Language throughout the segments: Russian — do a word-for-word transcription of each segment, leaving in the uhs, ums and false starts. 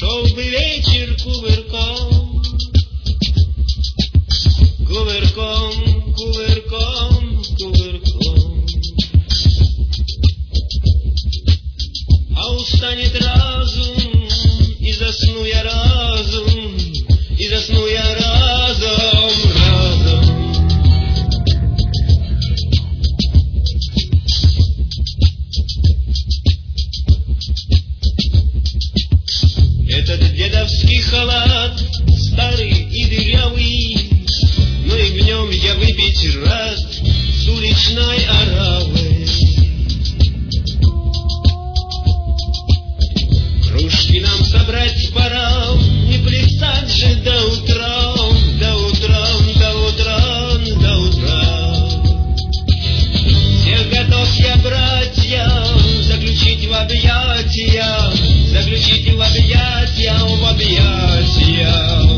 Шел бы вечер кувырком, кувырком, кувырком, кувырком. А устанет разум, и засну я разум, и засну я разом, разом. Этот дедовский халат, старый и дырявый, но и в нем я выпить рад с уличной оравы. Кружки нам собрать пора, не плясать же до утра, до утра, до утра, до утра. Всех готов я, братья, заключить в объятия, заключить в объятия, в объятия.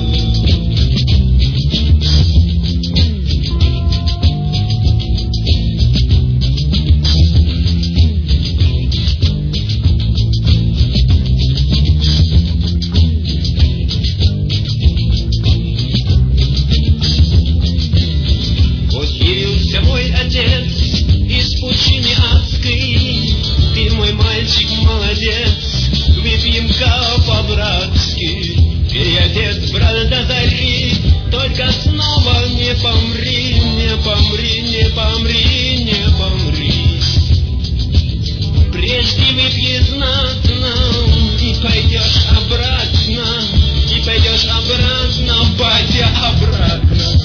Вот явился мой отец из пучины адской, ты мой мальчик молодец, выпьем-ка по-братски. Переодет, брат, до зари, только снова не помри, не помри, не помри, не помри. Прежде выпьи знатно, и пойдешь обратно, и пойдешь обратно, батя, обратно.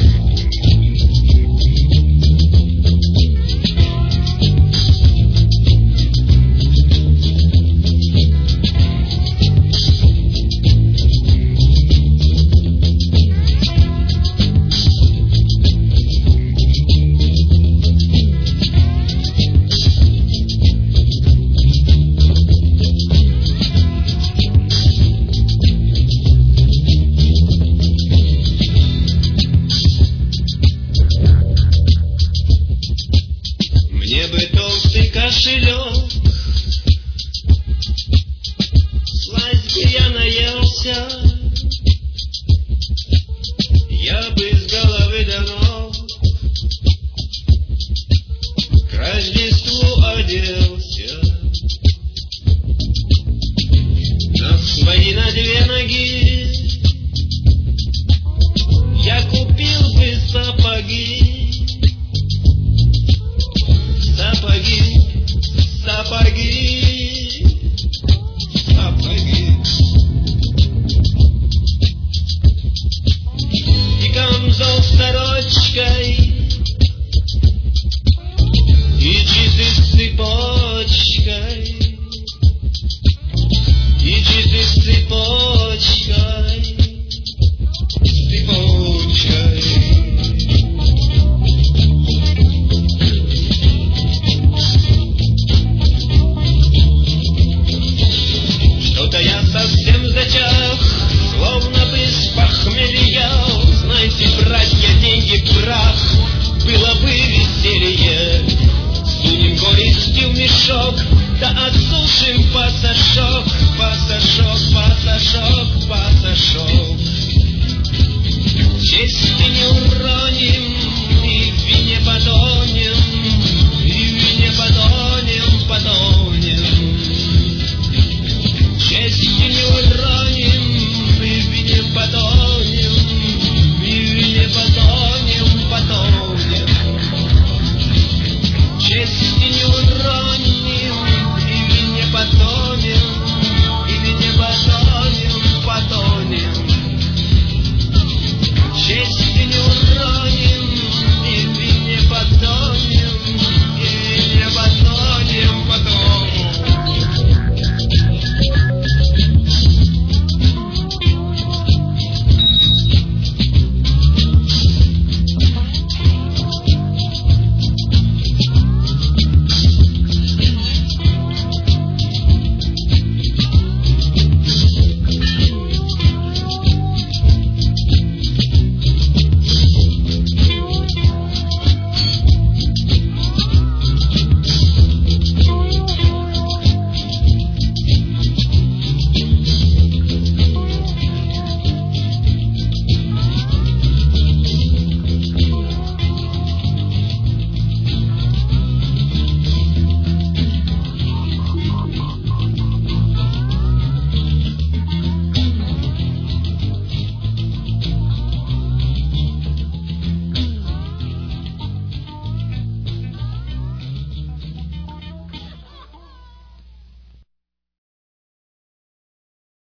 Мне бы толстый кошелек, сласть бы я наелся, я бы с головы до ног к Рождеству оделся. На свои на две ноги я купил бы сапоги. Сапоги, сапоги, сапоги. И камзол с сорочкой, и часы с цепочкой, и часы с цепочкой, цепочкой. Что-то я совсем зачах, словно бы с похмелья. Знаете, братья, деньги прах, было бы веселье. Сунем горести в мешок, да отсушим пасашок, пасашок, пасашок, пасашок. Чести не уроним, и в вине потонем, и в вине потонем, потонем. Честь